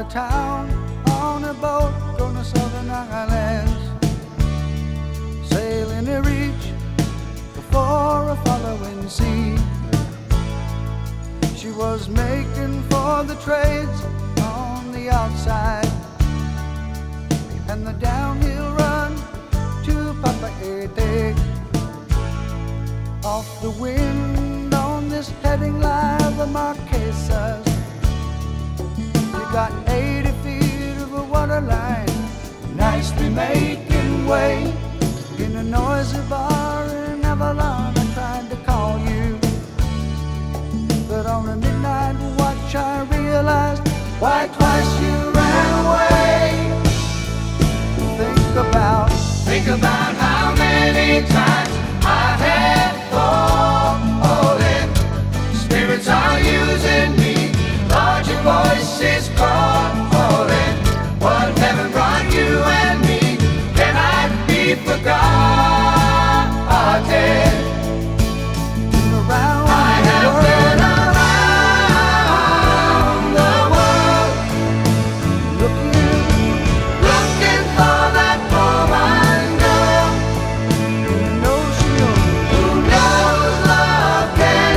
of town on a boat going to southern islands, sailing to reach before a following sea. She was making for the trades on the outside and the downhill run to Papeete. Off the wind on this heading line, the Marquesas. You got 80 feet of a water line, nicely making way in a noisy bar in Avalon. I tried to call you, but on a midnight watch I realized why twice you ran away. Think about how many times I had fallen. Spirits are using me, Lord, your voice is calling. What heaven brought you and me cannot be forgotten. I have been around the world, looking for that woman girl who knows love can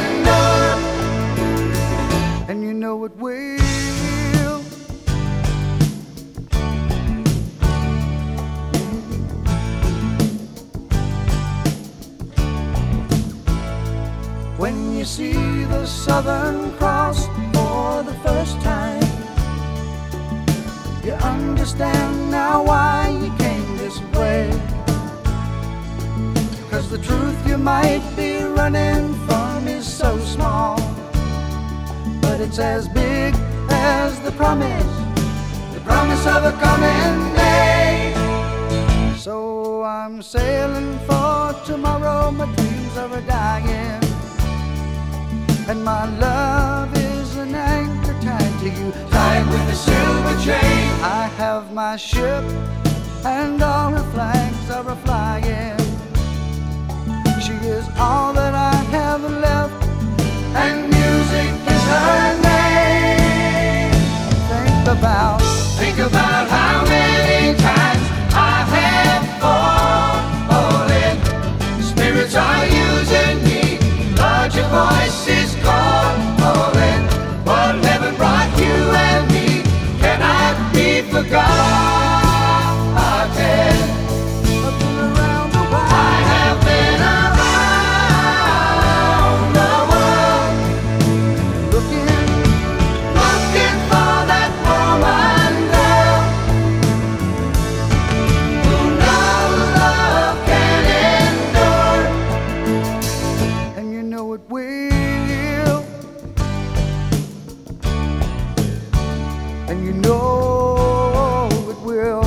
endure, and you know it will. When you see the Southern Cross for the first time, you understand now why you came this way. 'Cause the truth you might be running from is so small, but it's as big as the promise of a coming day. So I'm sailing for tomorrow, my dreams are dying, and my love is an anchor tied to you, tied with a silver chain. I have my ship and all her flags are a-flying. She is all that I have left, and music is her name. Think about how many times I have fallen. Spirits are using me, Lord, your voice is calling. What heaven brought you and me cannot be forgotten. I have been around the world, looking for that woman girl who knows love can endure, and you know it will, and you know it will.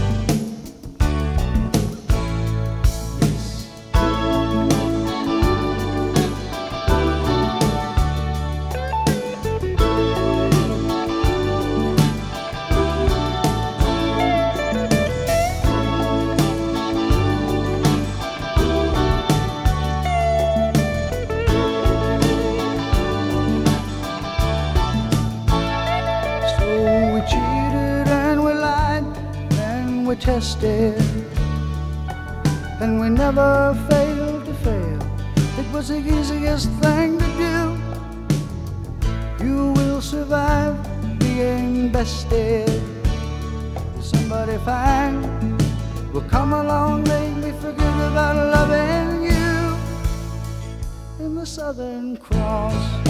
So we cheated and we lied and we tested, and we never failed to fail. It was the easiest thing to do. You will survive being bested. Somebody fine will come along, make me forget about loving you. In the Southern Cross